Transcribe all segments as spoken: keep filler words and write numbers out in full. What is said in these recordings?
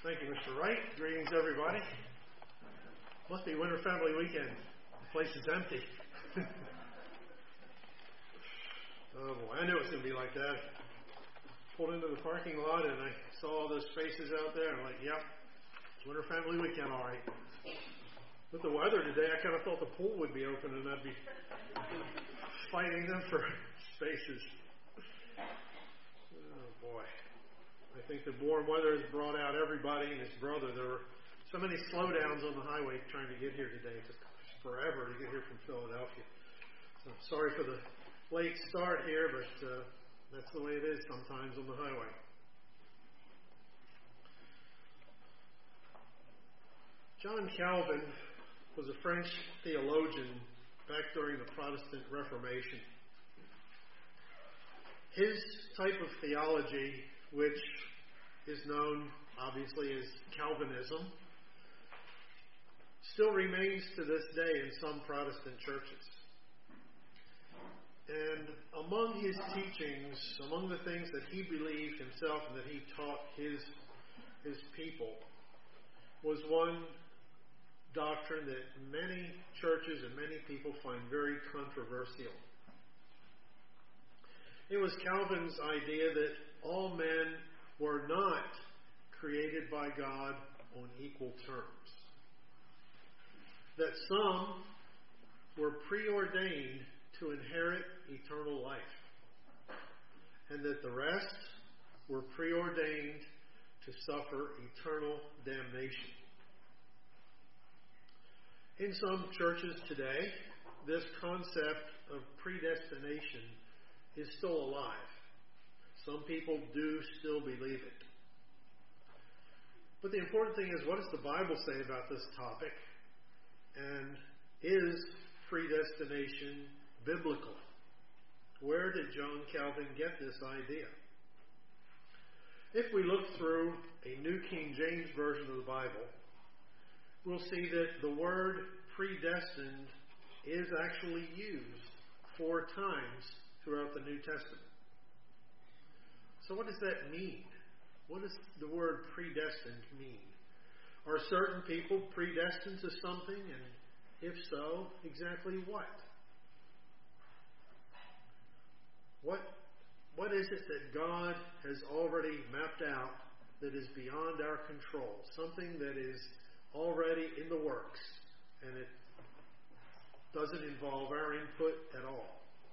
Thank you, Mister Wright. Greetings, everybody. Must be Winter Family Weekend. The place is empty. Oh boy, I knew it was going to be like that. Pulled into the parking lot and I saw all those faces out there. I'm like, yep, it's Winter Family Weekend, all right. With the weather today, I kind of thought the pool would be open and I'd be fighting them for spaces. Oh boy. I think the warm weather has brought out everybody and his brother. There were so many slowdowns on the highway trying to get here today. It took forever to get here from Philadelphia. So sorry for the late start here, but uh, that's the way it is sometimes on the highway. John Calvin was a French theologian back during the Protestant Reformation. His type of theology, which is known obviously as Calvinism, still remains to this day in some Protestant churches. And among his teachings, among the things that he believed himself and that he taught his, his people, was one doctrine that many churches and many people find very controversial. It was Calvin's idea that all men were not created by God on equal terms. That some were preordained to inherit eternal life, and that the rest were preordained to suffer eternal damnation. In some churches today, this concept of predestination is still alive. Some people do still believe it. But the important thing is, what does the Bible say about this topic? And is predestination biblical? Where did John Calvin get this idea? If we look through a New King James Version of the Bible, we'll see that the word predestined is actually used four times throughout the New Testament. So what does that mean? What does the word predestined mean? Are certain people predestined to something? And if so, exactly what? What, what is it that God has already mapped out that is beyond our control? Something that is already in the works and it doesn't involve our input at all.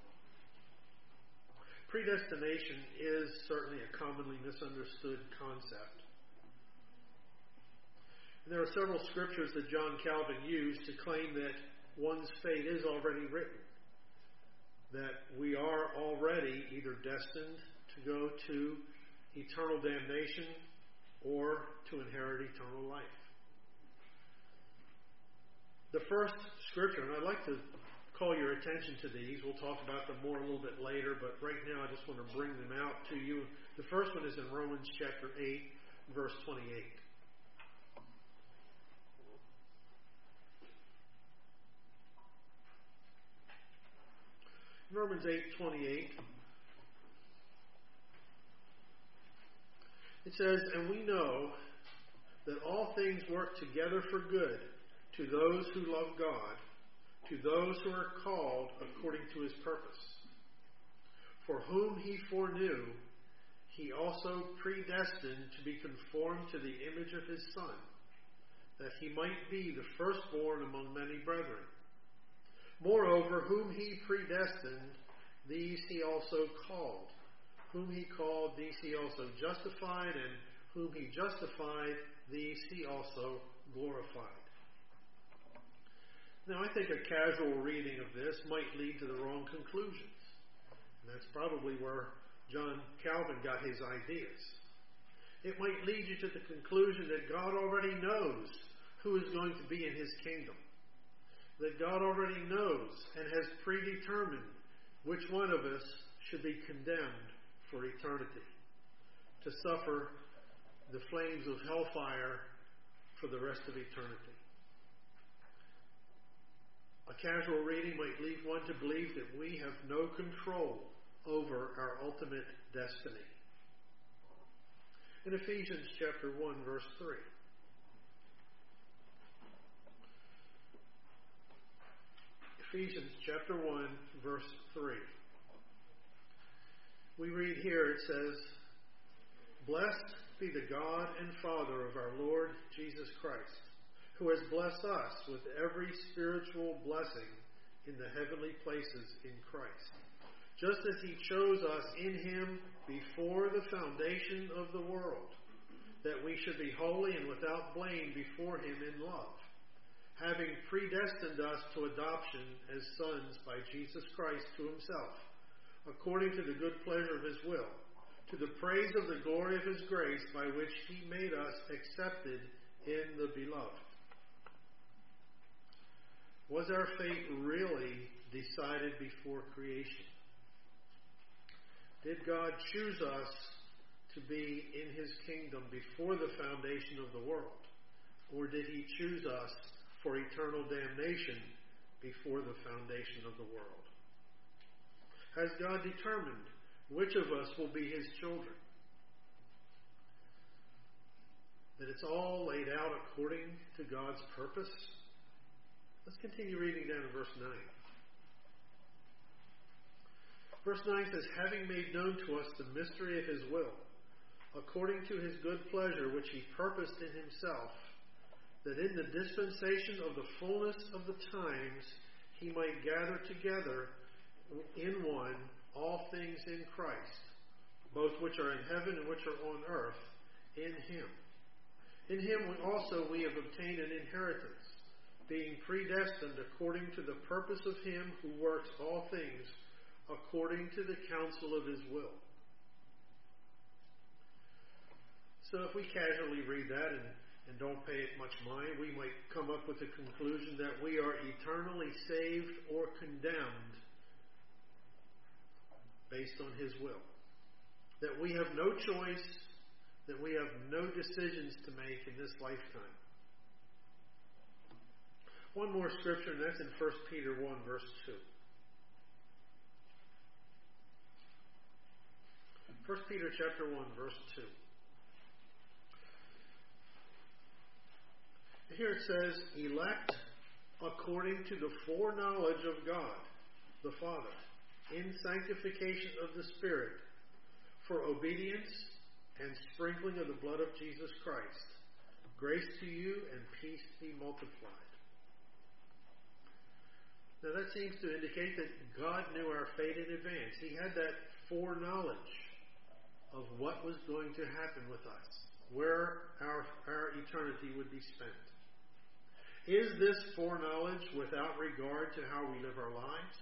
Predestination is certainly a commonly misunderstood concept. And there are several scriptures that John Calvin used to claim that one's fate is already written, that we are already either destined to go to eternal damnation or to inherit eternal life. The first scripture, and I'd like to call your attention to these. We'll talk about them more a little bit later, but right now I just want to bring them out to you. The first one is in Romans chapter eight, verse twenty-eight. Romans eight twenty-eight. It says, "And we know that all things work together for good to those who love God, to those who are called according to his purpose. For whom he foreknew, he also predestined to be conformed to the image of his Son, that he might be the firstborn among many brethren. Moreover, whom he predestined, these he also called. Whom he called, these he also justified, and whom he justified, these he also glorified." Now, I think a casual reading of this might lead to the wrong conclusions. And that's probably where John Calvin got his ideas. It might lead you to the conclusion that God already knows who is going to be in his kingdom. That God already knows and has predetermined which one of us should be condemned for eternity, to suffer the flames of hellfire for the rest of eternity. A casual reading might lead one to believe that we have no control over our ultimate destiny. in Ephesians chapter one, verse three. Ephesians chapter one, verse three. We read here, it says, "Blessed be the God and Father of our Lord Jesus Christ, who has blessed us with every spiritual blessing in the heavenly places in Christ, just as He chose us in Him before the foundation of the world, that we should be holy and without blame before Him in love, having predestined us to adoption as sons by Jesus Christ to Himself, according to the good pleasure of His will, to the praise of the glory of His grace, by which He made us accepted in the Beloved." Was our fate really decided before creation? Did God choose us to be in His kingdom before the foundation of the world? Or did He choose us for eternal damnation before the foundation of the world? Has God determined which of us will be His children? That it's all laid out according to God's purpose? Let's continue reading down to verse nine. Verse nine says, "Having made known to us the mystery of His will, according to His good pleasure, which He purposed in Himself, that in the dispensation of the fullness of the times He might gather together in one all things in Christ, both which are in heaven and which are on earth, in Him. In Him we also we have obtained an inheritance, being predestined according to the purpose of Him who works all things according to the counsel of His will." So if we casually read that and, and don't pay it much mind, we might come up with the conclusion that we are eternally saved or condemned based on His will. That we have no choice, that we have no decisions to make in this lifetime. One more scripture, and that's in First Peter one, verse two. First Peter chapter one, verse two. Here it says, "Elect according to the foreknowledge of God, the Father, in sanctification of the Spirit, for obedience and sprinkling of the blood of Jesus Christ. Grace to you and peace be multiplied." Now that seems to indicate that God knew our fate in advance. He had that foreknowledge of what was going to happen with us, where our, our eternity would be spent. Is this foreknowledge without regard to how we live our lives?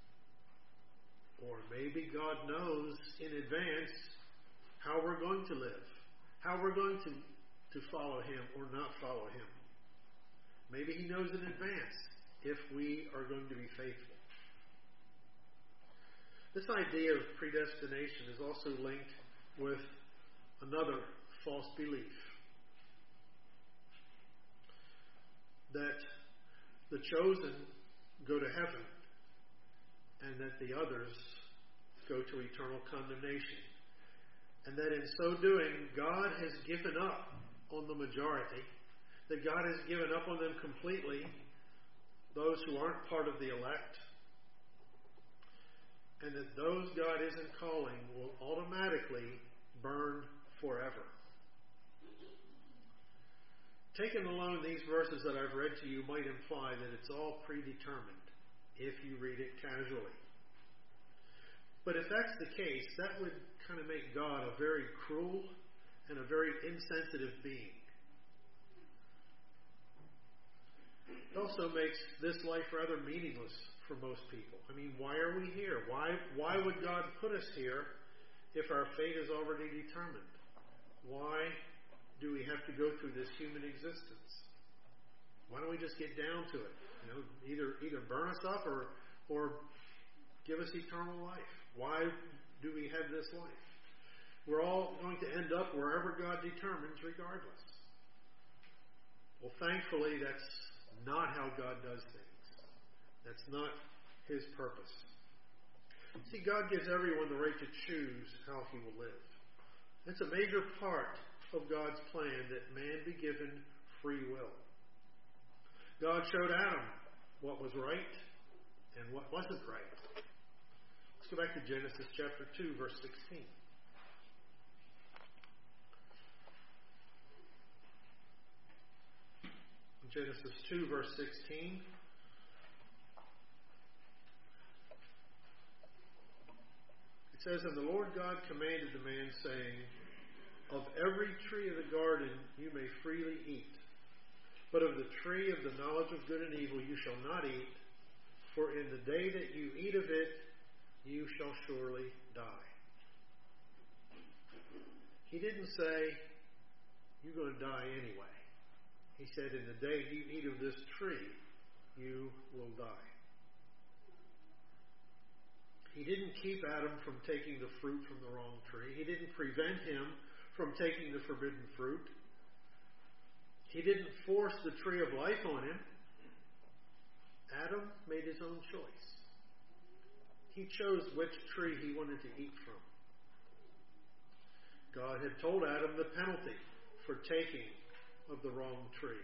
Or maybe God knows in advance how we're going to live, how we're going to, to follow Him or not follow Him. Maybe He knows in advance if we are going to be faithful. This idea of predestination is also linked with another false belief, that the chosen go to heaven and that the others go to eternal condemnation. And that in so doing, God has given up on the majority, that God has given up on them completely, those who aren't part of the elect, and that those God isn't calling will automatically burn forever. Taken alone, these verses that I've read to you might imply that it's all predetermined if you read it casually. But if that's the case, that would kind of make God a very cruel and a very insensitive being. It also makes this life rather meaningless for most people. I mean, why are we here? Why, why would God put us here if our fate is already determined? Why do we have to go through this human existence? Why don't we just get down to it? You know, either either burn us up or or give us eternal life. Why do we have this life? We're all going to end up wherever God determines, regardless. Well, thankfully, that's not how God does things. That's not His purpose. See, God gives everyone the right to choose how he will live. It's a major part of God's plan that man be given free will. God showed Adam what was right and what wasn't right. Let's go back to Genesis chapter two, verse sixteen. Genesis two, verse sixteen. It says, "And the Lord God commanded the man, saying, Of every tree of the garden you may freely eat, but of the tree of the knowledge of good and evil you shall not eat, for in the day that you eat of it, you shall surely die." He didn't say, "You're going to die anyway." He said, "In the day you eat of this tree, you will die." He didn't keep Adam from taking the fruit from the wrong tree. He didn't prevent him from taking the forbidden fruit. He didn't force the tree of life on him. Adam made his own choice. He chose which tree he wanted to eat from. God had told Adam the penalty for taking of the wrong tree.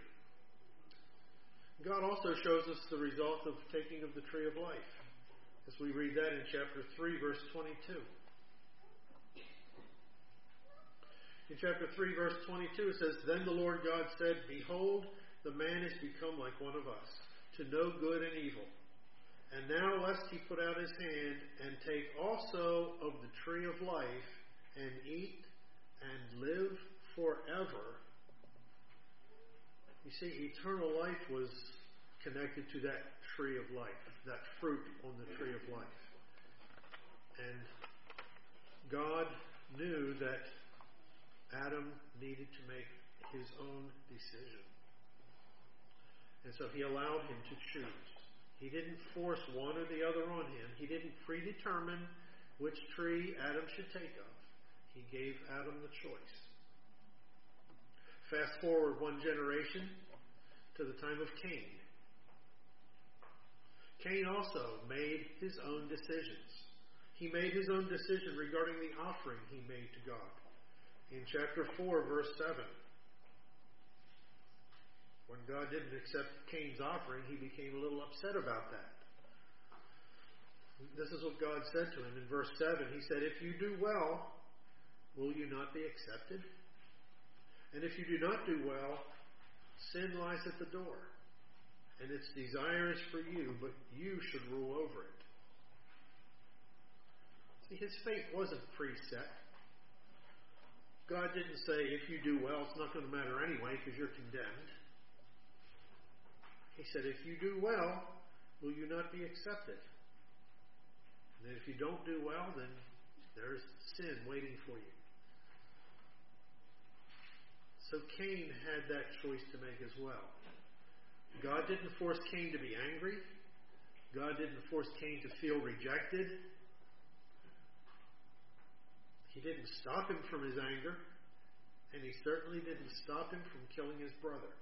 God also shows us the result of taking of the tree of life, as we read that in chapter three, verse twenty-two. In chapter three, verse twenty-two, it says, "Then the Lord God said, Behold, the man is become like one of us, to know good and evil. And now lest he put out his hand and take also of the tree of life and eat and live forever." You see, eternal life was connected to that tree of life, that fruit on the tree of life. And God knew that Adam needed to make his own decision. And so he allowed him to choose. He didn't force one or the other on him. He didn't predetermine which tree Adam should take of. He gave Adam the choice. Fast forward one generation to the time of Cain. Cain also made his own decisions. He made his own decision regarding the offering he made to God. In chapter four, verse seven, when God didn't accept Cain's offering, he became a little upset about that. This is what God said to him in verse seven. He said, "If you do well, will you not be accepted? And if you do not do well, sin lies at the door, and its desire is for you, but you should rule over it." See, his fate wasn't preset. God didn't say, if you do well, it's not going to matter anyway because you're condemned. He said, if you do well, will you not be accepted? And then if you don't do well, then there's sin waiting for you. So Cain had that choice to make as well. God didn't force Cain to be angry. God didn't force Cain to feel rejected. He didn't stop him from his anger, and he certainly didn't stop him from killing his brother.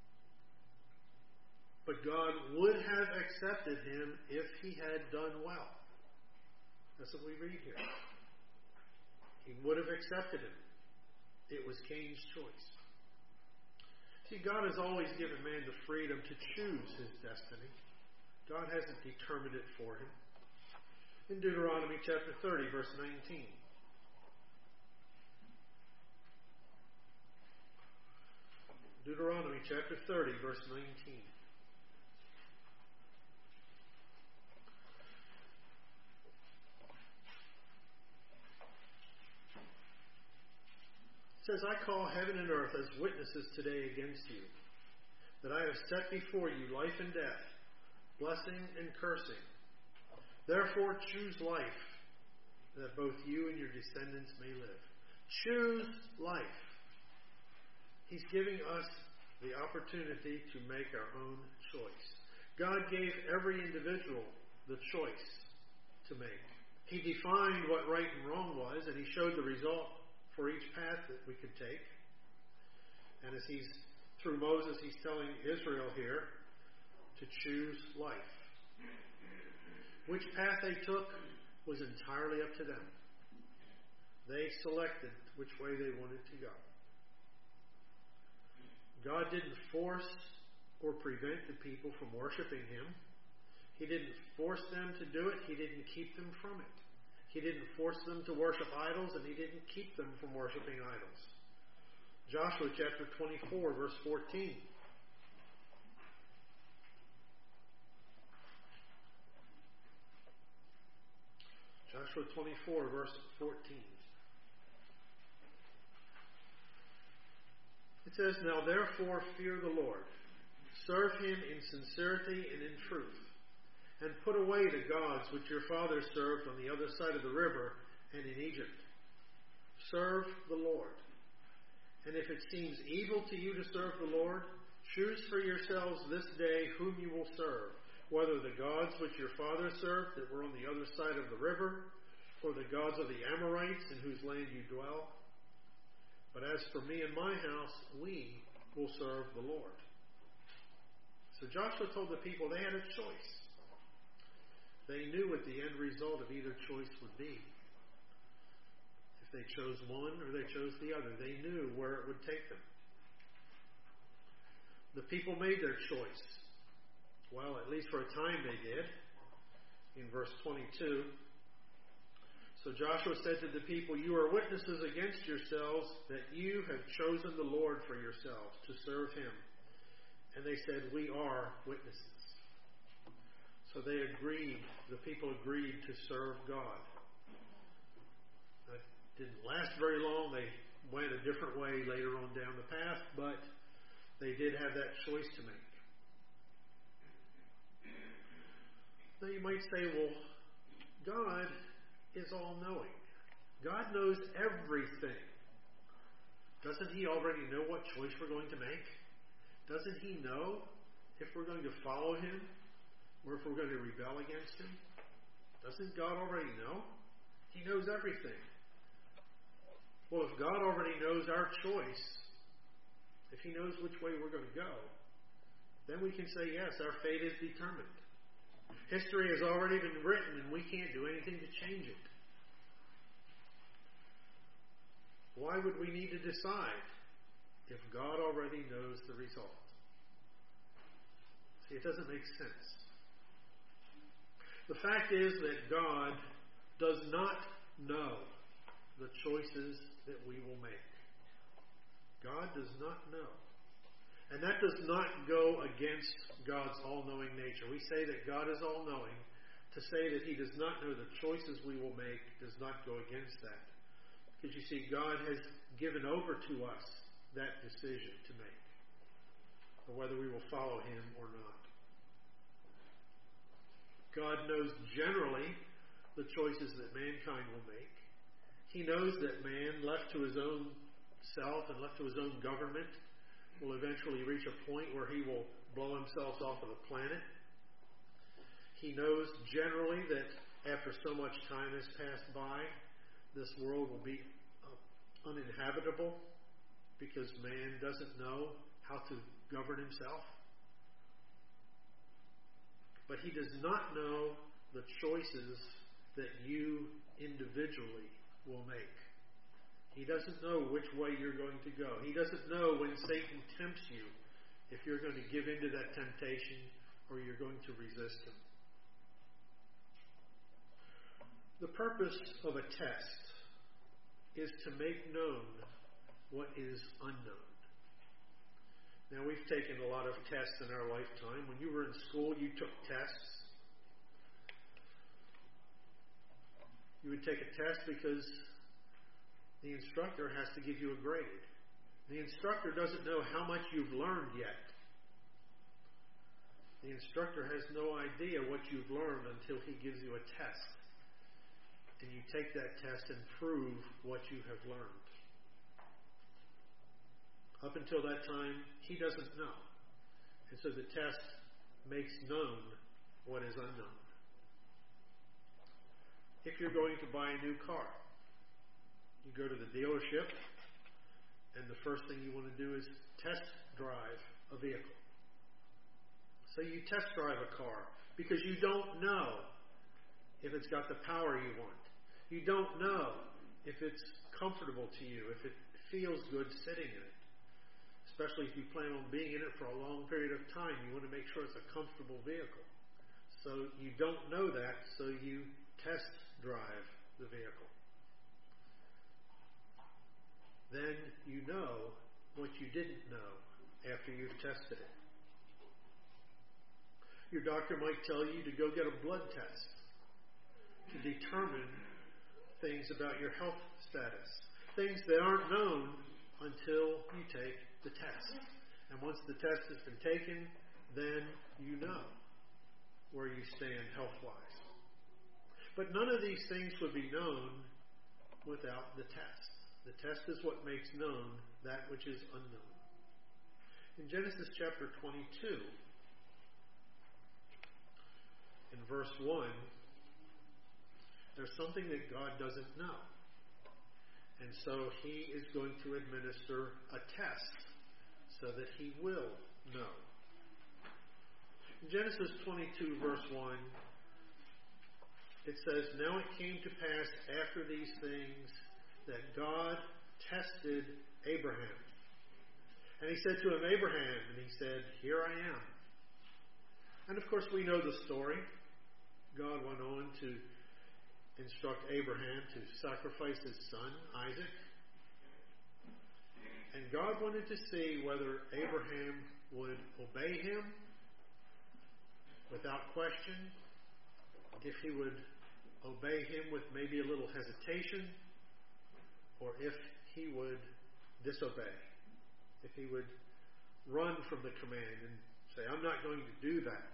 But God would have accepted him if he had done well. That's what we read here. He would have accepted him. It was Cain's choice. See, God has always given man the freedom to choose his destiny. God hasn't determined it for him. In Deuteronomy chapter thirty, verse nineteen. Deuteronomy chapter thirty, verse nineteen. It says, "I call heaven and earth as witnesses today against you, that I have set before you life and death, blessing and cursing. Therefore choose life, that both you and your descendants may live." Choose life. He's giving us the opportunity to make our own choice. God gave every individual the choice to make. He defined what right and wrong was, and he showed the result for each path that we could take. And as he's, through Moses, he's telling Israel here to choose life. Which path they took was entirely up to them. They selected which way they wanted to go. God didn't force or prevent the people from worshiping Him. He didn't force them to do it. He didn't keep them from it. He didn't force them to worship idols, and He didn't keep them from worshiping idols. Joshua chapter twenty-four, verse fourteen. Joshua twenty-four, verse fourteen. It says, "Now therefore fear the Lord. Serve Him in sincerity and in truth. And put away the gods which your fathers served on the other side of the river and in Egypt. Serve the Lord. And if it seems evil to you to serve the Lord, choose for yourselves this day whom you will serve, whether the gods which your fathers served that were on the other side of the river, or the gods of the Amorites in whose land you dwell. But as for me and my house, we will serve the Lord." So Joshua told the people they had a choice. They knew what the end result of either choice would be. If they chose one or they chose the other, they knew where it would take them. The people made their choice. Well, at least for a time they did. In verse twenty-two, "So Joshua said to the people, 'You are witnesses against yourselves that you have chosen the Lord for yourselves to serve Him.' And they said, 'We are witnesses.'" So they agreed, the people agreed to serve God. That didn't last very long. They went a different way later on down the path, but they did have that choice to make. Now you might say, well, God is all-knowing. God knows everything. Doesn't He already know what choice we're going to make? Doesn't He know if we're going to follow Him or if we're going to rebel against Him? Doesn't God already know? He knows everything. Well, if God already knows our choice, if He knows which way we're going to go, then we can say, yes, our fate is determined. History has already been written and we can't do anything to change it. Why would we need to decide if God already knows the result? See, it doesn't make sense. The fact is that God does not know the choices that we will make. God does not know. And that does not go against God's all-knowing nature. We say that God is all-knowing. To say that He does not know the choices we will make does not go against that. Because you see, God has given over to us that decision to make, or whether we will follow Him or not. God knows generally the choices that mankind will make. He knows that man, left to his own self and left to his own government, will eventually reach a point where he will blow himself off of the planet. He knows generally that after so much time has passed by, this world will be uh, uninhabitable because man doesn't know how to govern himself. But He does not know the choices that you individually will make. He doesn't know which way you're going to go. He doesn't know when Satan tempts you if you're going to give in to that temptation or you're going to resist him. The purpose of a test is to make known what is unknown. Now, we've taken a lot of tests in our lifetime. When you were in school, you took tests. You would take a test because the instructor has to give you a grade. The instructor doesn't know how much you've learned yet. The instructor has no idea what you've learned until he gives you a test. And you take that test and prove what you have learned. Up until that time, he doesn't know. And so the test makes known what is unknown. If you're going to buy a new car, you go to the dealership, and the first thing you want to do is test drive a vehicle. So you test drive a car because you don't know if it's got the power you want. You don't know if it's comfortable to you, if it feels good sitting in it. especially if you plan on being in it for a long period of time, you want to make sure it's a comfortable vehicle. So you don't know that, so you test drive the vehicle. Then you know what you didn't know after you've tested it. Your doctor might tell you to go get a blood test to determine things about your health status. Things that aren't known until you take the test. And once the test has been taken, then you know where you stand health-wise. But none of these things would be known without the test. The test is what makes known that which is unknown. In Genesis chapter twenty-two, in verse one, there's something that God doesn't know. And so He is going to administer a test so that He will know. In Genesis twenty-two, verse one, it says, "Now it came to pass after these things that God tested Abraham. And He said to him, Abraham, and he said, Here I am." And of course we know the story. God went on to instruct Abraham to sacrifice his son, Isaac. And God wanted to see whether Abraham would obey Him without question, if he would obey Him with maybe a little hesitation, or if he would disobey, if he would run from the command and say, I'm not going to do that.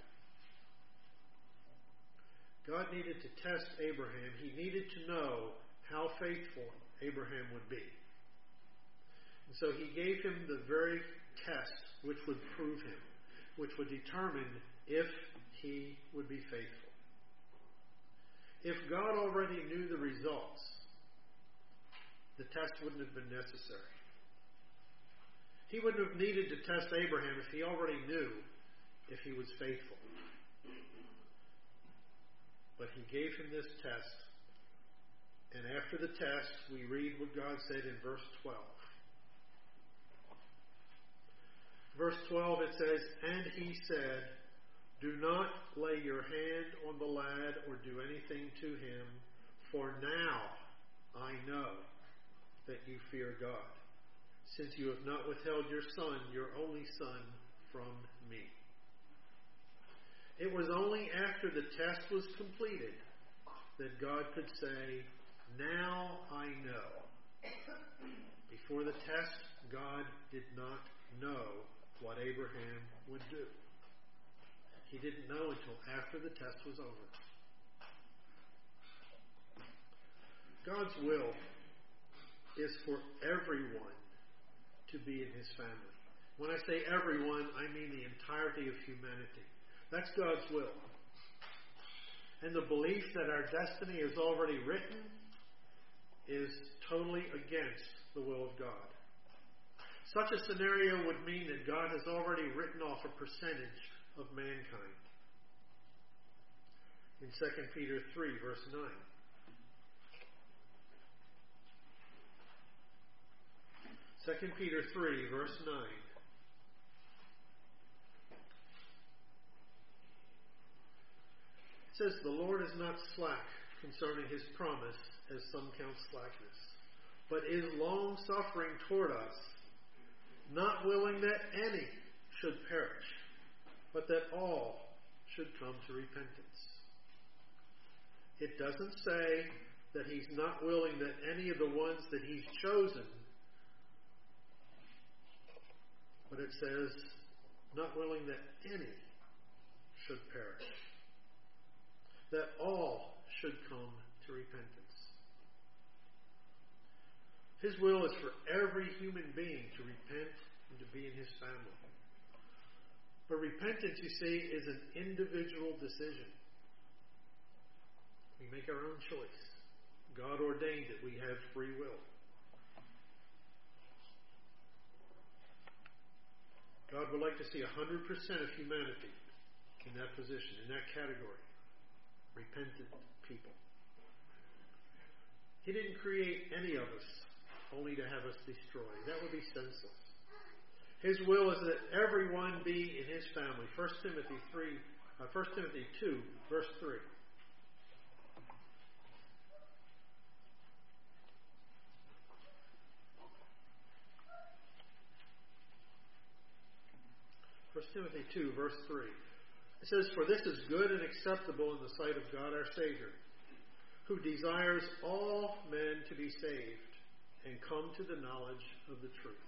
God needed to test Abraham. He needed to know how faithful Abraham would be. And so He gave him the very test which would prove him, which would determine if he would be faithful. If God already knew the results, the test wouldn't have been necessary. He wouldn't have needed to test Abraham if He already knew if he was faithful. But He gave him this test. And after the test, we read what God said in verse twelve. Verse twelve, it says, "And He said, Do not lay your hand on the lad or do anything to him, for now I know that you fear God, since you have not withheld your son, your only son, from me." It was only after the test was completed that God could say, "Now I know." Before the test, God did not know what Abraham would do. He didn't know until after the test was over. God's will is for everyone to be in His family. When I say everyone, I mean the entirety of humanity. That's God's will. And the belief that our destiny is already written is totally against the will of God. Such a scenario would mean that God has already written off a percentage of mankind. In Second Peter three, verse nine. Second Peter three, verse nine. It says, "The Lord is not slack concerning His promise, as some count slackness, but is long-suffering toward us, not willing that any should perish, but that all should come to repentance." It doesn't say that He's not willing that any of the ones that He's chosen, but it says, not willing that any should perish, that all should come to repentance. His will is for every human being to repent and to be in His family. But repentance, you see, is an individual decision. We make our own choice. God ordained it. We have free will. God would like to see one hundred percent of humanity in that position, in that category. Repentant people. He didn't create any of us only to have us destroyed. That would be senseless. His will is that everyone be in His family. First Timothy three, uh, First Timothy two, verse three. First Timothy two, verse three. It says, "For this is good and acceptable in the sight of God our Savior, who desires all men to be saved and come to the knowledge of the truth."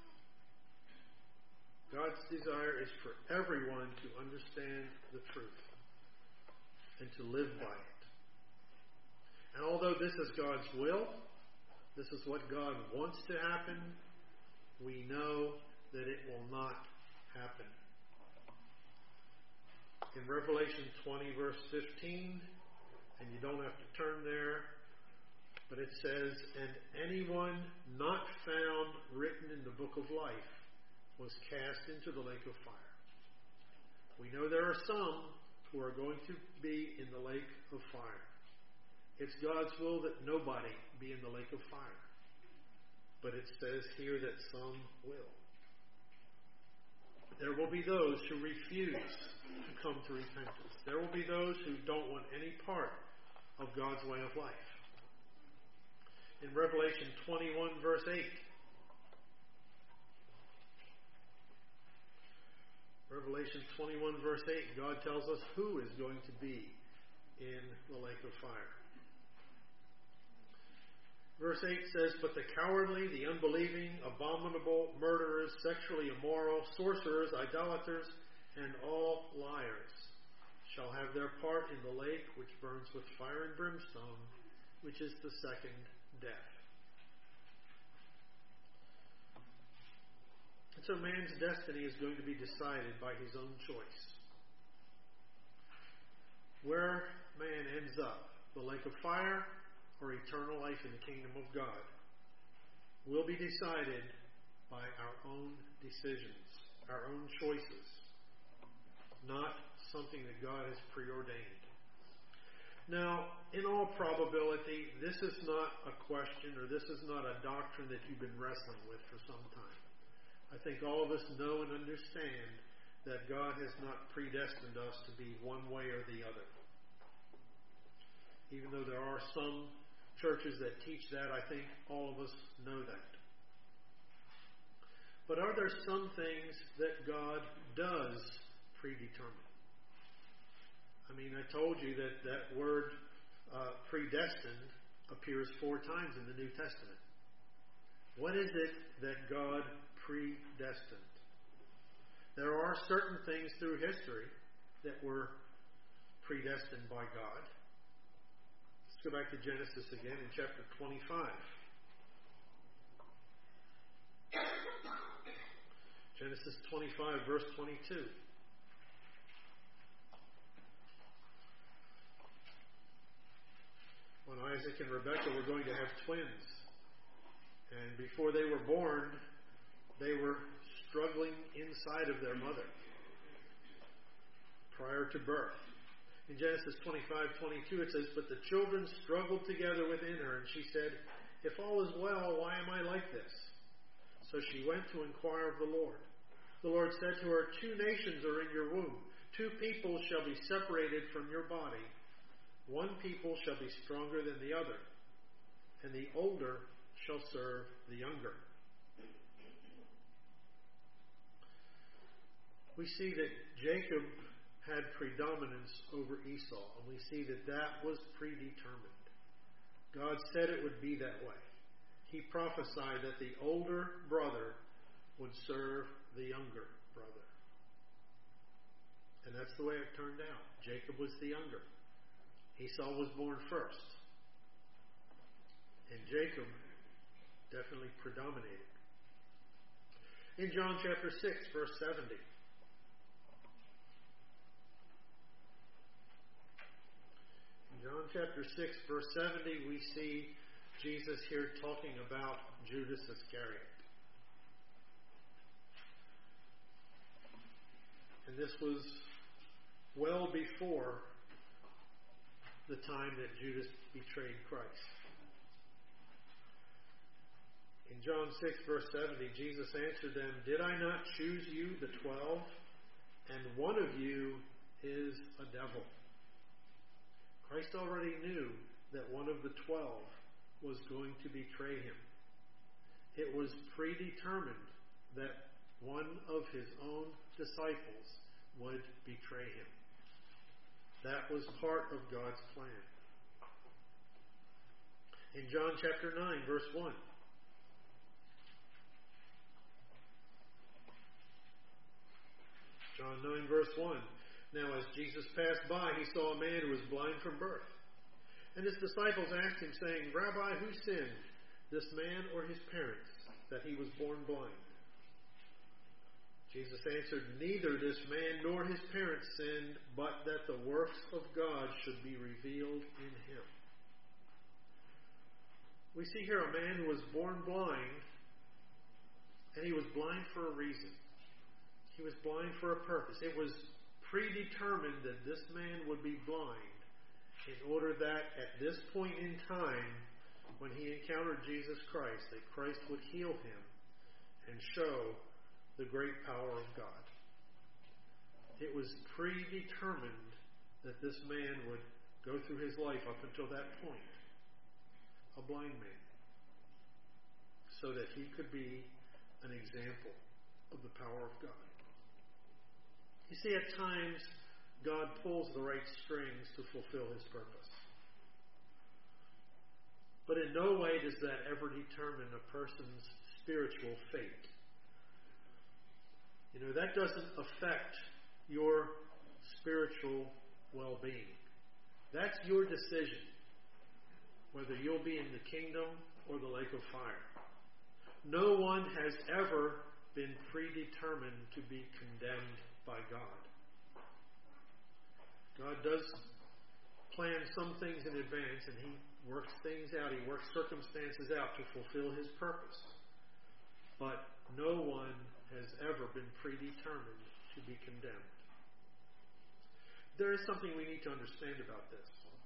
God's desire is for everyone to understand the truth and to live by it. And although this is God's will, this is what God wants to happen, we know that it will not happen. In Revelation twenty, verse fifteen, and you don't have to turn there, but it says, "And anyone not found written in the book of life was cast into the lake of fire." We know there are some who are going to be in the lake of fire. It's God's will that nobody be in the lake of fire. But it says here that some will. There will be those who refuse to come to repentance. There will be those who don't want any part of God's way of life. In Revelation twenty-one, verse eight, Revelation twenty-one, verse eight, God tells us who is going to be in the lake of fire. Verse eight says, "But the cowardly, the unbelieving, abominable, murderers, sexually immoral, sorcerers, idolaters, and all liars shall have their part in the lake which burns with fire and brimstone, which is the second death." And so man's destiny is going to be decided by his own choice. Where man ends up, the lake of fire or eternal life in the kingdom of God, will be decided by our own decisions, our own choices, not something that God has preordained. Now, in all probability, this is not a question or this is not a doctrine that you've been wrestling with for some time. I think all of us know and understand that God has not predestined us to be one way or the other. Even though there are some churches that teach that, I think all of us know that. But are there some things that God does predetermine? I mean, I told you that that word uh, predestined appears four times in the New Testament. What is it that God predestined? There are certain things through history that were predestined by God. Let's go back to Genesis again in chapter twenty-five. Genesis twenty-five, verse twenty-two. When Isaac and Rebekah were going to have twins, and before they were born, they were struggling inside of their mother prior to birth. In Genesis twenty-five twenty-two it says, "But the children struggled together within her, and she said, 'If all is well, why am I like this?' So she went to inquire of the Lord. The Lord said to her, 'Two nations are in your womb. Two people shall be separated from your body. One people shall be stronger than the other, and the older shall serve the younger.'" We see that Jacob had predominance over Esau, and we see that that was predetermined. God said it would be that way. He prophesied that the older brother would serve the younger brother. And that's the way it turned out. Jacob was the younger. Esau was born first. And Jacob definitely predominated. In John chapter six, verse seventy. In John chapter six, verse seventy, we see Jesus here talking about Judas Iscariot. And this was well before the time that Judas betrayed Christ. In John six, verse seventy, Jesus answered them, "Did I not choose you, the twelve? And one of you is a devil." Christ already knew that one of the twelve was going to betray him. It was predetermined that one of his own disciples would betray him. That was part of God's plan. In John chapter nine, verse one, John nine, verse one. Now as Jesus passed by, he saw a man who was blind from birth. And his disciples asked him, saying, "Rabbi, who sinned, this man or his parents, that he was born blind?" Jesus answered, "Neither this man nor his parents sinned, but that the works of God should be revealed in him." We see here a man who was born blind, and he was blind for a reason. He was blind for a purpose. It was predetermined that this man would be blind in order that at this point in time, when he encountered Jesus Christ, that Christ would heal him and show the great power of God. It was predetermined that this man would go through his life up until that point, a blind man, so that he could be an example of the power of God. You see, at times, God pulls the right strings to fulfill his purpose. But in no way does that ever determine a person's spiritual fate. You know, that doesn't affect your spiritual well-being. That's your decision, whether you'll be in the kingdom or the lake of fire. No one has ever been predetermined to be condemned by God. God does plan some things in advance, and he works things out. He works circumstances out to fulfill his purpose. But no one has ever been predetermined to be condemned. There is something we need to understand about this.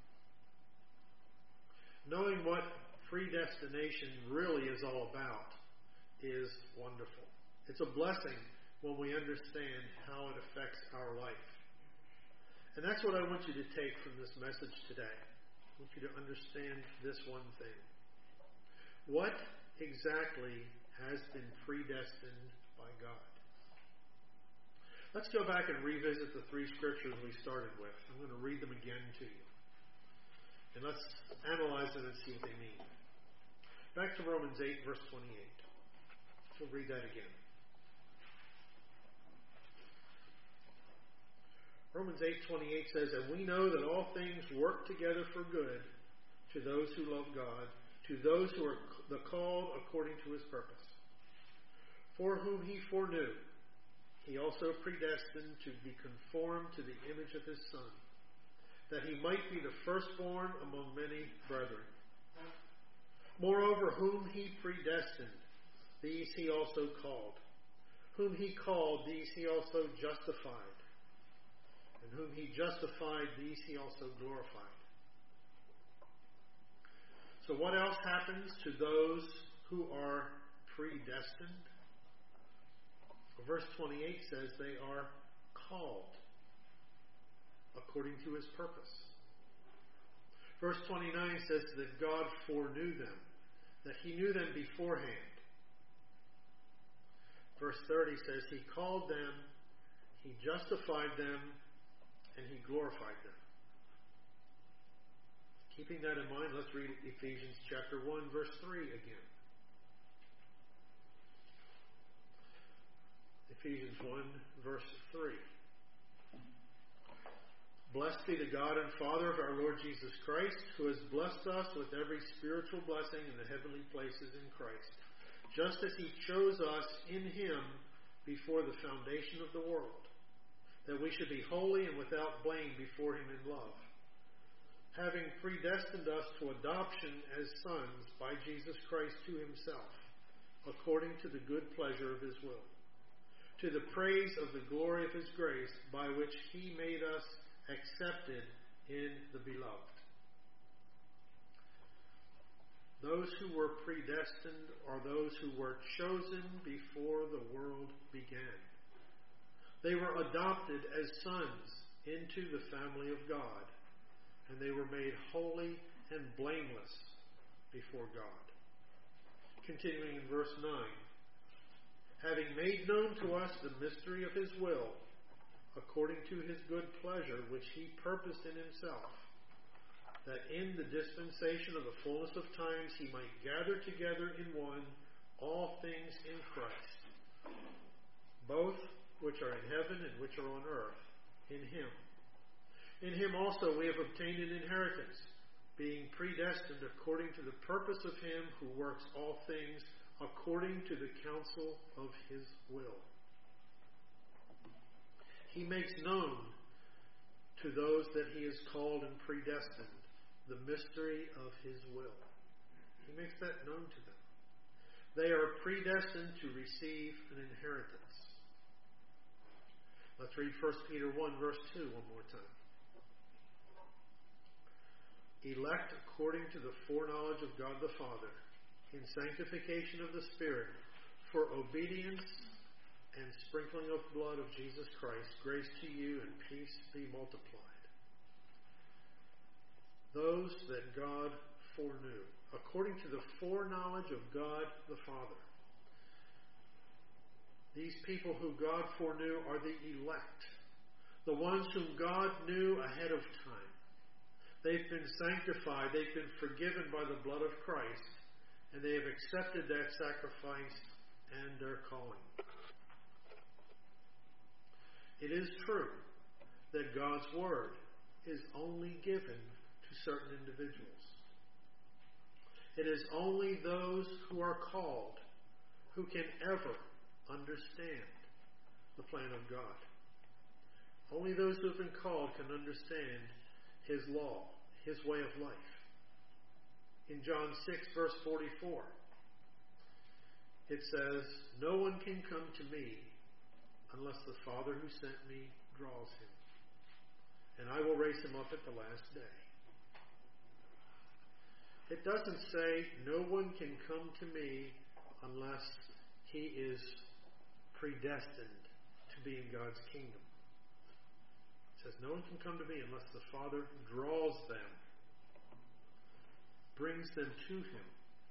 Knowing what predestination really is all about is wonderful. It's a blessing when we understand how it affects our life. And that's what I want you to take from this message today. I want you to understand this one thing. What exactly has been predestined by God? Let's go back and revisit the three scriptures we started with. I'm going to read them again to you. And let's analyze them and see what they mean. Back to Romans eight, verse twenty-eight. We'll read that again. Romans eight twenty-eight says, "And we know that all things work together for good to those who love God, to those who are the called according to his purpose. For whom he foreknew, he also predestined to be conformed to the image of his Son, that he might be the firstborn among many brethren. Moreover, whom he predestined, these he also called. Whom he called, these he also justified. And whom he justified, these he also glorified." So what else happens to those who are predestined? Verse twenty-eight says they are called according to his purpose. Verse twenty-nine says that God foreknew them, that he knew them beforehand. Verse thirty says he called them, he justified them, and he glorified them. Keeping that in mind, let's read Ephesians chapter one, verse three again. Ephesians one, verse three. "Blessed be the God and Father of our Lord Jesus Christ, who has blessed us with every spiritual blessing in the heavenly places in Christ, just as he chose us in him before the foundation of the world, that we should be holy and without blame before him in love, having predestined us to adoption as sons by Jesus Christ to himself, according to the good pleasure of his will, to the praise of the glory of his grace, by which he made us accepted in the beloved." Those who were predestined are those who were chosen before the world began. They were adopted as sons into the family of God, and they were made holy and blameless before God. Continuing in verse nine, having made known to us the mystery of His will, according to His good pleasure, which He purposed in Himself, that in the dispensation of the fullness of times He might gather together in one all things in Christ, both which are in heaven and which are on earth, in Him. In Him also we have obtained an inheritance, being predestined according to the purpose of Him who works all things according to the counsel of His will. He makes known to those that He has called and predestined the mystery of His will. He makes that known to them. They are predestined to receive an inheritance. Let's read First Peter one, verse two one more time. Elect according to the foreknowledge of God the Father, in sanctification of the Spirit, for obedience and sprinkling of blood of Jesus Christ, grace to you and peace be multiplied. Those that God foreknew, according to the foreknowledge of God the Father. These people who God foreknew are the elect, the ones whom God knew ahead of time. They've been sanctified, they've been forgiven by the blood of Christ, and they have accepted that sacrifice and their calling. It is true that God's Word is only given to certain individuals. It is only those who are called who can ever understand the plan of God. Only those who have been called can understand His law, His way of life. In John six, verse forty-four, it says, "No one can come to me unless the Father who sent me draws him, and I will raise him up at the last day." It doesn't say no one can come to me unless he is predestined to be in God's kingdom. It says no one can come to me unless the Father draws them, brings them to Him.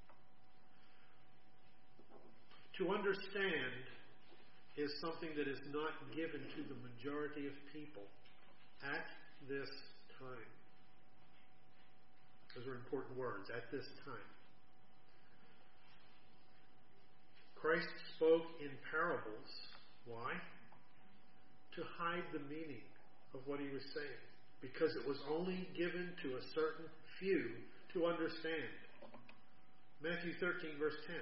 To understand is something that is not given to the majority of people at this time. Those are important words, at this time. Christ spoke in parables. Why? To hide the meaning of what He was saying. Because it was only given to a certain few to understand. Matthew thirteen, verse ten.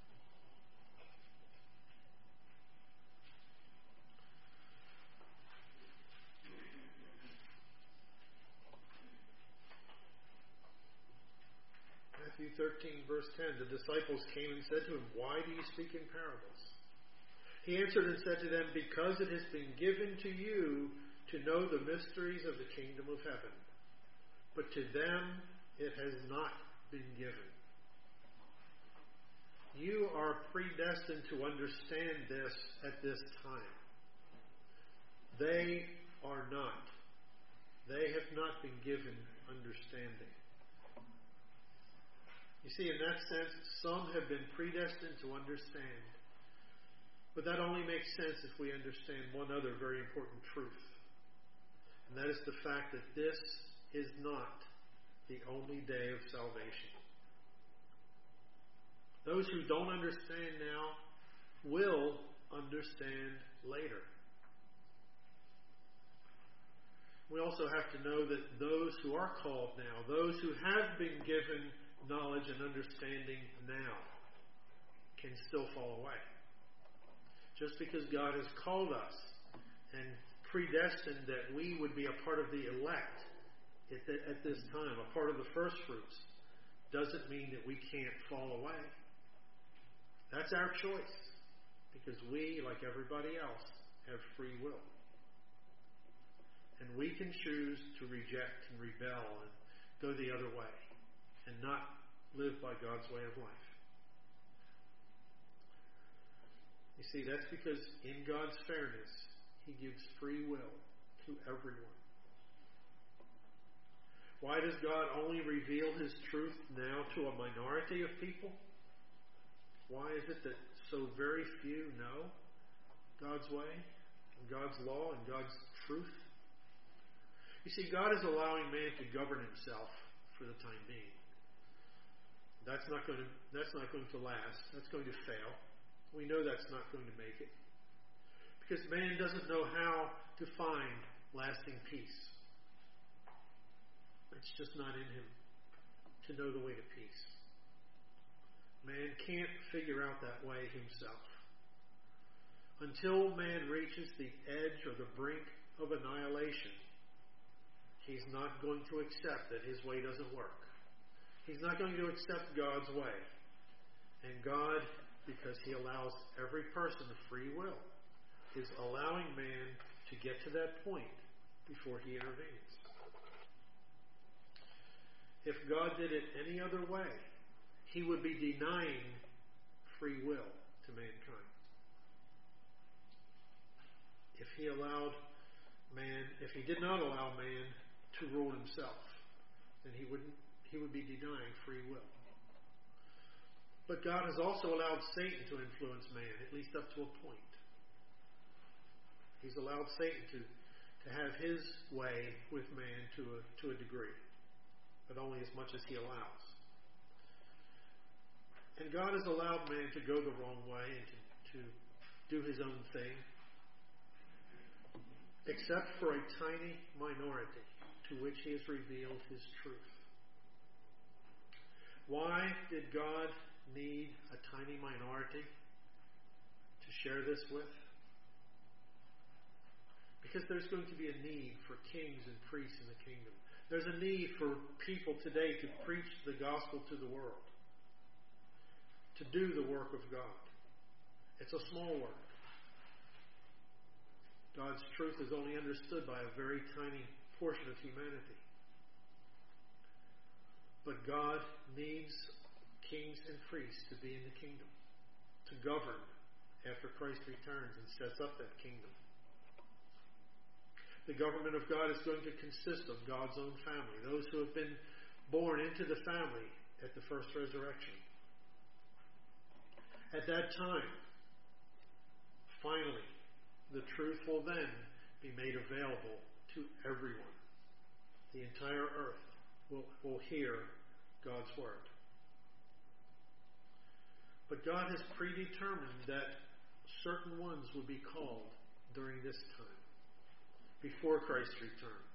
Matthew thirteen, verse ten, the disciples came and said to Him, "Why do you speak in parables?" He answered and said to them, "Because it has been given to you to know the mysteries of the kingdom of heaven, but to them it has not been given." You are predestined to understand this at this time. They are not. They have not been given understanding. You see, in that sense, some have been predestined to understand. But that only makes sense if we understand one other very important truth. And that is the fact that this is not the only day of salvation. Those who don't understand now will understand later. We also have to know that those who are called now, those who have been given knowledge and understanding now, can still fall away. Just because God has called us and predestined that we would be a part of the elect at, the, at this time, a part of the first fruits, doesn't mean that we can't fall away. That's our choice, because we, like everybody else, have free will. And we can choose to reject and rebel and go the other way and not live by God's way of life. You see, that's because in God's fairness, He gives free will to everyone. Why does God only reveal His truth now to a minority of people? Why is it that so very few know God's way, and God's law, and God's truth? You see, God is allowing man to govern himself for the time being. That's not going to, that's not going to last. That's going to fail. We know that's not going to make it. Because man doesn't know how to find lasting peace. It's just not in him to know the way to peace. Man can't figure out that way himself. Until man reaches the edge or the brink of annihilation, he's not going to accept that his way doesn't work. He's not going to accept God's way. And God, because He allows every person a free will, is allowing man to get to that point before He intervenes. If God did it any other way, He would be denying free will to mankind. If He allowed man, if He did not allow man to rule himself, then he wouldn't he would be denying free will. But God has also allowed Satan to influence man, at least up to a point. He's allowed Satan to, to have his way with man to a to a degree, but only as much as he allows. And God has allowed man to go the wrong way and to, to do his own thing, except for a tiny minority to which He has revealed His truth. Why did God need a tiny minority to share this with? Because there's going to be a need for kings and priests in the kingdom. There's a need for people today to preach the gospel to the world, to do the work of God. It's a small work. God's truth is only understood by a very tiny portion of humanity. But God needs kings and priests to be in the kingdom, to govern after Christ returns and sets up that kingdom. The government of God is going to consist of God's own family, those who have been born into the family at the first resurrection. At that time, finally, the truth will then be made available to everyone. The entire earth will, will hear God's word. But God has predetermined that certain ones will be called during this time, before Christ's return.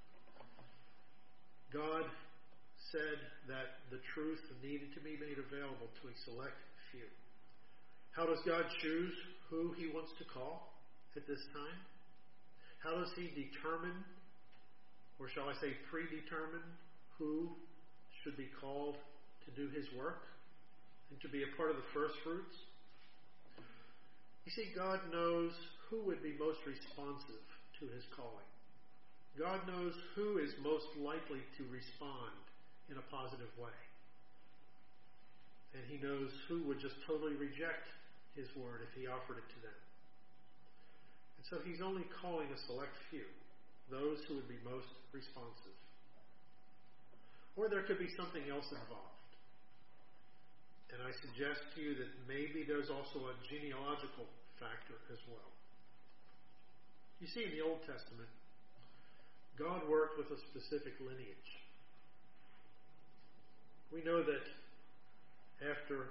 God said that the truth needed to be made available to a select few. How does God choose who He wants to call at this time? How does He determine, or shall I say predetermine, who should be called to do His work and to be a part of the first fruits? You see, God knows who would be most responsive to His calling. God knows who is most likely to respond in a positive way. And He knows who would just totally reject His word if He offered it to them. And so He's only calling a select few, those who would be most responsive. Or there could be something else involved. And I suggest to you that maybe there's also a genealogical factor as well. You see, in the Old Testament, God worked with a specific lineage. We know that after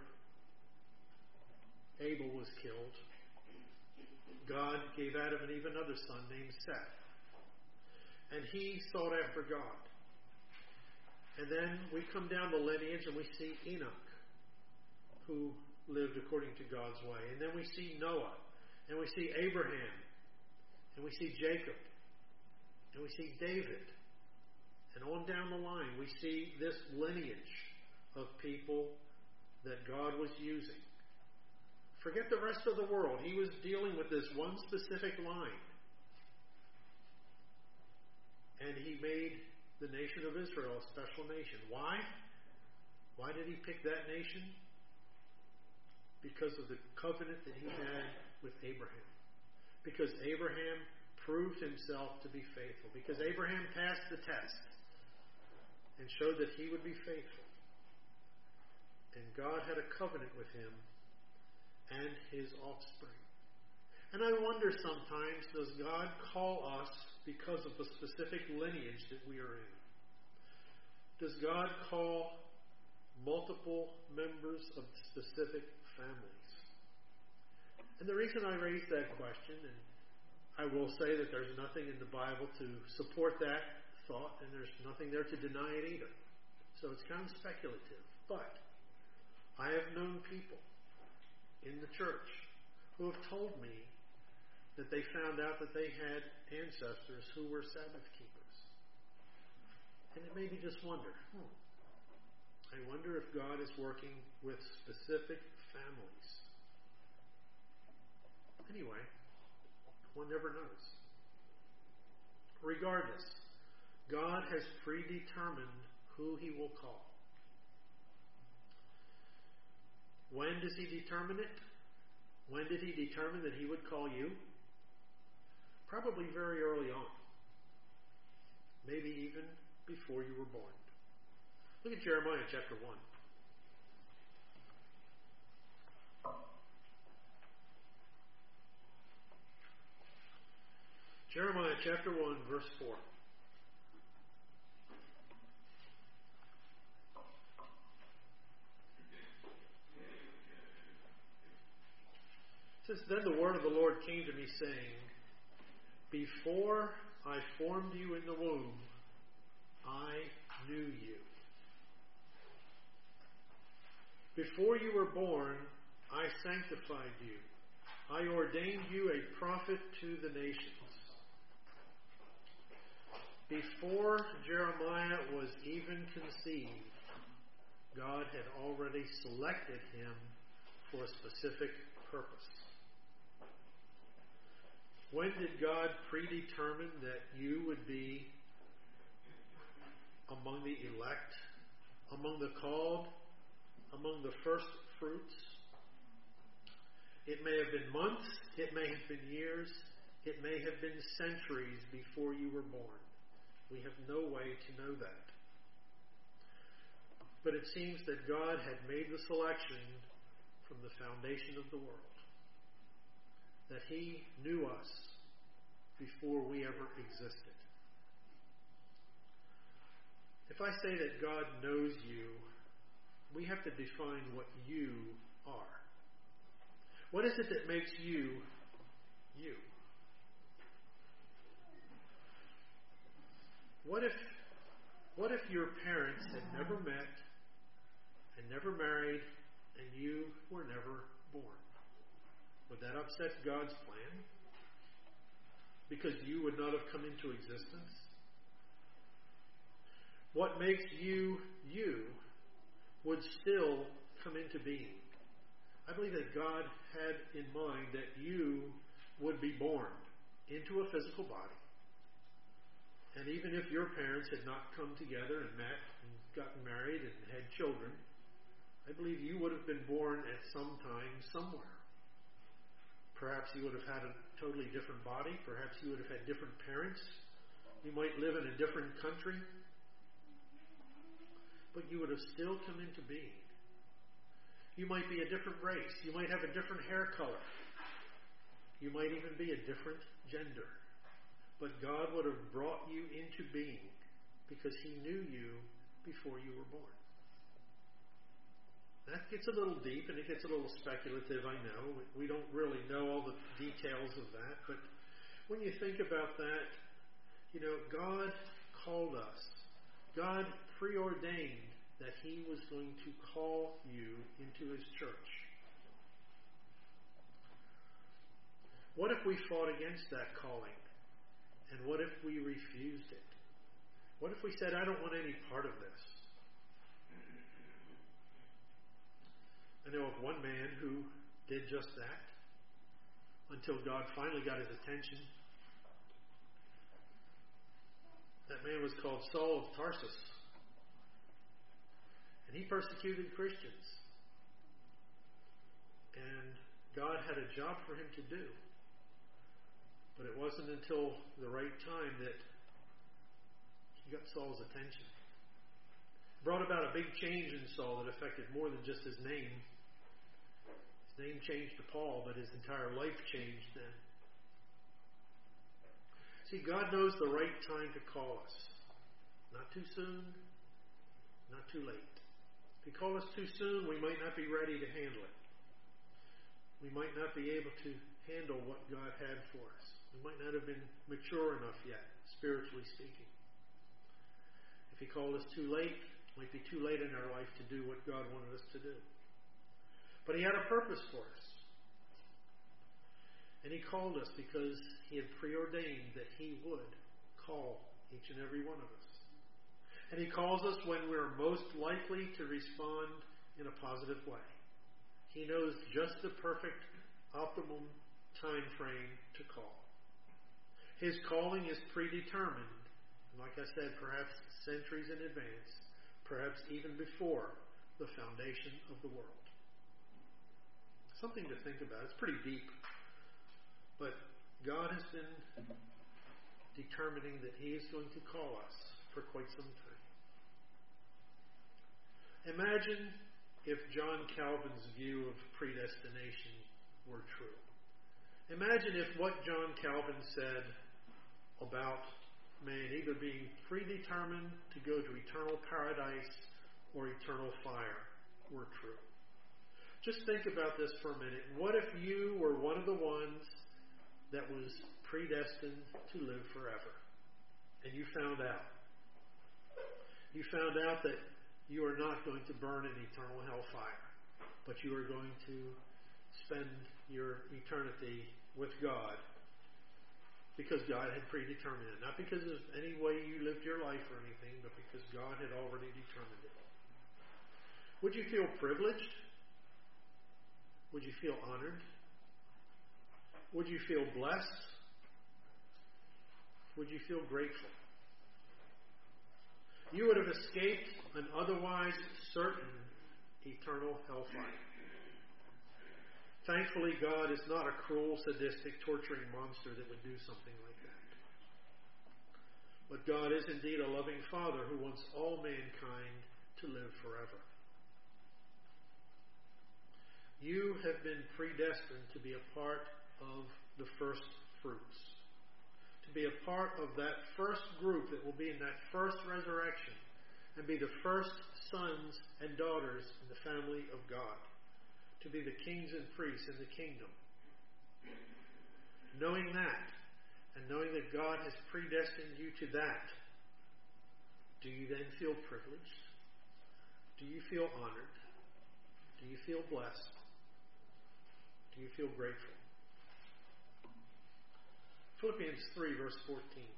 Abel was killed, God gave Adam and Eve another son named Seth. And he sought after God. And then we come down the lineage and we see Enoch, who lived according to God's way. And then we see Noah. And we see Abraham. And we see Jacob. And we see David. And on down the line, we see this lineage of people that God was using. Forget the rest of the world. He was dealing with this one specific line. And He made the nation of Israel a special nation. Why? Why did he pick that nation? Because of the covenant that he had with Abraham. Because Abraham proved himself to be faithful. Because Abraham passed the test and showed that he would be faithful. And God had a covenant with him and his offspring. And I wonder sometimes, does God call us because of the specific lineage that we are in? Does God call multiple members of specific families? And the reason I raise that question, and I will say that there's nothing in the Bible to support that thought, and there's nothing there to deny it either. So it's kind of speculative. But I have known people in the church who have told me that they found out that they had ancestors who were Sabbath keepers. And it made me just wonder, hmm, I wonder if God is working with specific families. Anyway, one never knows. Regardless, God has predetermined who He will call. When does He determine it? When did He determine that He would call you? Probably very early on. Maybe even before you were born. Look at Jeremiah chapter one. Jeremiah chapter one, verse four. It says, "Then the word of the Lord came to me, saying, Before I formed you in the womb, I knew you. Before you were born, I sanctified you. I ordained you a prophet to the nations." Before Jeremiah was even conceived, God had already selected him for a specific purpose. When did God predetermine that you would be among the elect, among the called, among the first fruits? It may have been months, it may have been years, it may have been centuries before you were born. We have no way to know that. But it seems that God had made the selection from the foundation of the world. That He knew us before we ever existed. If I say that God knows you, we have to define what you are. What is it that makes you, you? What if, what if your parents had never met and never married and you were never born? Would that upset God's plan? Because you would not have come into existence? What makes you, you, would still come into being. I believe that God had in mind that you would be born into a physical body. And even if your parents had not come together and met and gotten married and had children, I believe you would have been born at some time somewhere. Perhaps you would have had a totally different body. Perhaps you would have had different parents. You might live in a different country. But you would have still come into being. You might be a different race. You might have a different hair color. You might even be a different gender. But God would have brought you into being because He knew you before you were born. That gets a little deep and it gets a little speculative, I know. We don't really know all the details of that. But when you think about that, you know, God called us. God preordained that He was going to call you into His church. What if we fought against that calling? And what if we refused it? What if we said, I don't want any part of this? I know of one man who did just that until God finally got his attention. That man was called Saul of Tarsus. And he persecuted Christians. And God had a job for him to do. But it wasn't until the right time that he got Saul's attention. It brought about a big change in Saul that affected more than just his name. His name changed to Paul, but his entire life changed then. See, God knows the right time to call us. Not too soon, not too late. If He called us too soon, we might not be ready to handle it. We might not be able to handle what God had for us. We might not have been mature enough yet, spiritually speaking. If He called us too late, it might be too late in our life to do what God wanted us to do. But He had a purpose for us. And He called us because He had preordained that He would call each and every one of us. And He calls us when we're most likely to respond in a positive way. He knows just the perfect, optimum time frame to call. His calling is predetermined. And like I said, perhaps centuries in advance, perhaps even before the foundation of the world. Something to think about. It's pretty deep. But God has been determining that He is going to call us for quite some time. Imagine if John Calvin's view of predestination were true. Imagine if what John Calvin said about man either being predetermined to go to eternal paradise or eternal fire were true. Just think about this for a minute. What if you were one of the ones that was predestined to live forever? And you found out. You found out that you are not going to burn in eternal hellfire, but you are going to spend your eternity with God because God had predetermined it. Not because of any way you lived your life or anything, but because God had already determined it. Would you feel privileged? Would you feel honored? Would you feel blessed? Would you feel grateful? You would have escaped an otherwise certain eternal hellfire. Thankfully, God is not a cruel, sadistic, torturing monster that would do something like that. But God is indeed a loving Father who wants all mankind to live forever. You have been predestined to be a part of the first fruits. To be a part of that first group that will be in that first resurrection and be the first sons and daughters in the family of God. To be the kings and priests in the kingdom. Knowing that, and knowing that God has predestined you to that, do you then feel privileged? Do you feel honored? Do you feel blessed? Do you feel grateful? Philippians three, verse fourteen.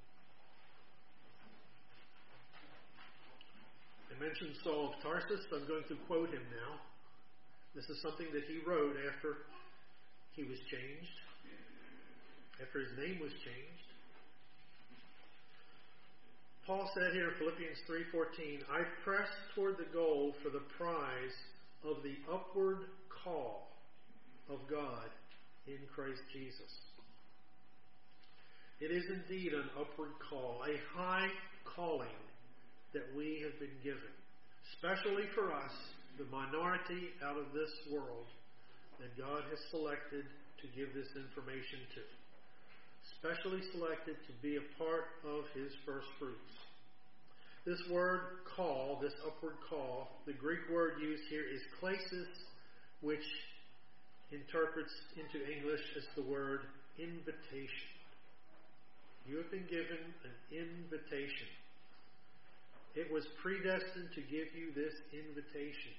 I mentioned Saul of Tarsus. I'm going to quote him now. This is something that he wrote after he was changed, after his name was changed. Paul said here in Philippians three fourteen, I press toward the goal for the prize of the upward call of God in Christ Jesus. It is indeed an upward call, a high calling that we have been given, especially for us, the minority out of this world that God has selected to give this information to. Specially selected to be a part of His first fruits. This word call, this upward call, the Greek word used here is klesis, which interprets into English as the word invitation. You have been given an invitation. It was predestined to give you this invitation.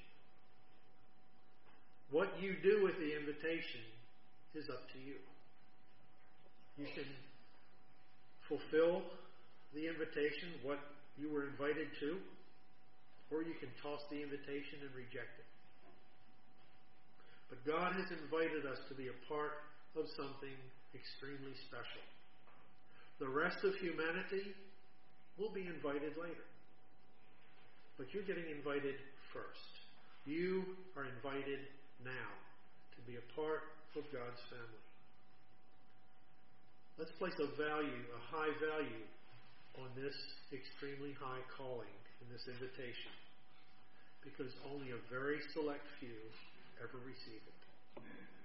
What you do with the invitation is up to you. You can fulfill the invitation, what you were invited to, or you can toss the invitation and reject it. But God has invited us to be a part of something extremely special. The rest of humanity will be invited later. But you're getting invited first. You are invited now to be a part of God's family. Let's place a value, a high value, on this extremely high calling and this invitation, because only a very select few ever receive it.